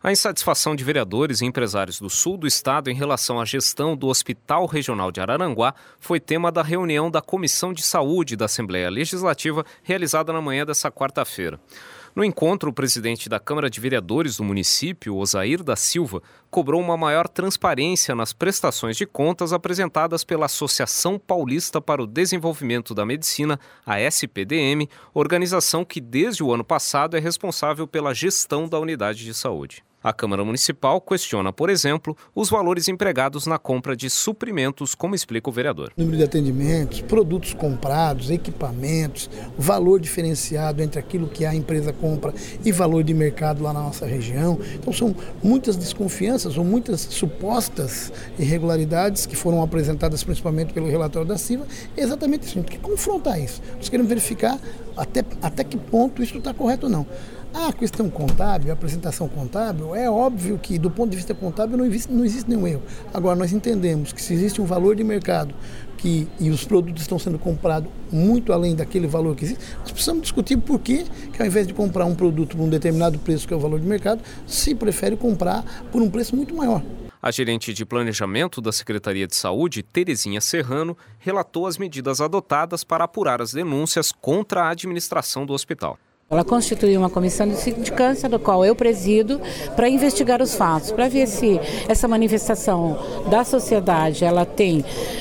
A insatisfação de vereadores e empresários do sul do estado em relação à gestão do Hospital Regional de Araranguá foi tema da reunião da Comissão de Saúde da Assembleia Legislativa realizada na manhã desta quarta-feira. No encontro, o presidente da Câmara de Vereadores do município, Osair da Silva, cobrou uma maior transparência nas prestações de contas apresentadas pela Associação Paulista para o Desenvolvimento da Medicina, a SPDM, organização que desde o ano passado é responsável pela gestão da unidade de saúde. A Câmara Municipal questiona, por exemplo, os valores empregados na compra de suprimentos, como explica o vereador. Número de atendimentos, produtos comprados, equipamentos, valor diferenciado entre aquilo que a empresa compra e valor de mercado lá na nossa região. Então são muitas desconfianças ou muitas supostas irregularidades que foram apresentadas principalmente pelo relatório da Silva. É exatamente isso, a gente tem que confrontar isso. Nós queremos verificar até que ponto isso está correto ou não. A questão contábil, a apresentação contábil, é óbvio que do ponto de vista contábil não existe nenhum erro. Agora, nós entendemos que se existe um valor de mercado e os produtos estão sendo comprados muito além daquele valor que existe, nós precisamos discutir por que ao invés de comprar um produto por um determinado preço, que é o valor de mercado, se prefere comprar por um preço muito maior. A gerente de planejamento da Secretaria de Saúde, Terezinha Serrano, relatou as medidas adotadas para apurar as denúncias contra a administração do hospital. Ela constituiu uma comissão de sindicância, do qual eu presido, para investigar os fatos, para ver se essa manifestação da sociedade ela tem,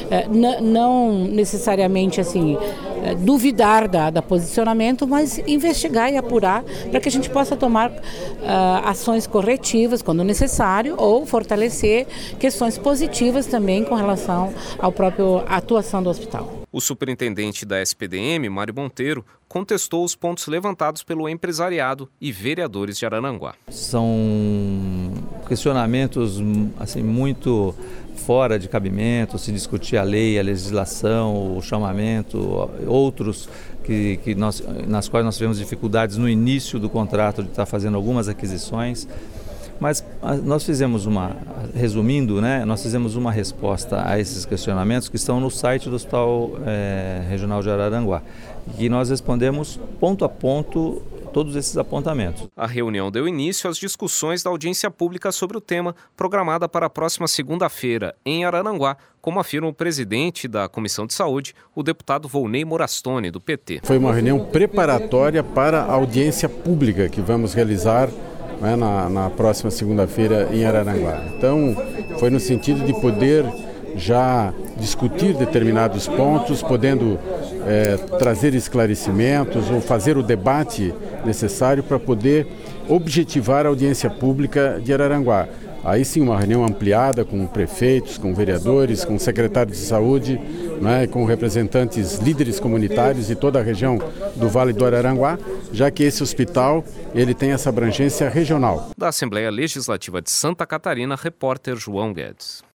não necessariamente assim, duvidar da posicionamento, mas investigar e apurar para que a gente possa tomar ações corretivas quando necessário ou fortalecer questões positivas também com relação à própria atuação do hospital. O superintendente da SPDM, Mário Monteiro, contestou os pontos levantados pelo empresariado e vereadores de Araranguá. São questionamentos assim, muito fora de cabimento, se discutir a lei, a legislação, o chamamento, outros nas quais nós tivemos dificuldades no início do contrato de estar fazendo algumas aquisições. Mas nós fizemos resumindo, nós fizemos uma resposta a esses questionamentos que estão no site do Hospital Regional de Araranguá. E nós respondemos ponto a ponto todos esses apontamentos. A reunião deu início às discussões da audiência pública sobre o tema, programada para a próxima segunda-feira, em Araranguá, como afirma o presidente da Comissão de Saúde, o deputado Volney Morastone, do PT. Foi uma reunião preparatória para a audiência pública que vamos realizar na próxima segunda-feira em Araranguá. Então, foi no sentido de poder já discutir determinados pontos, podendo trazer esclarecimentos ou fazer o debate necessário para poder objetivar a audiência pública de Araranguá. Aí sim, uma reunião ampliada com prefeitos, com vereadores, com secretários de saúde, com representantes líderes comunitários de toda a região do Vale do Araranguá, já que esse hospital ele tem essa abrangência regional. Da Assembleia Legislativa de Santa Catarina, repórter João Guedes.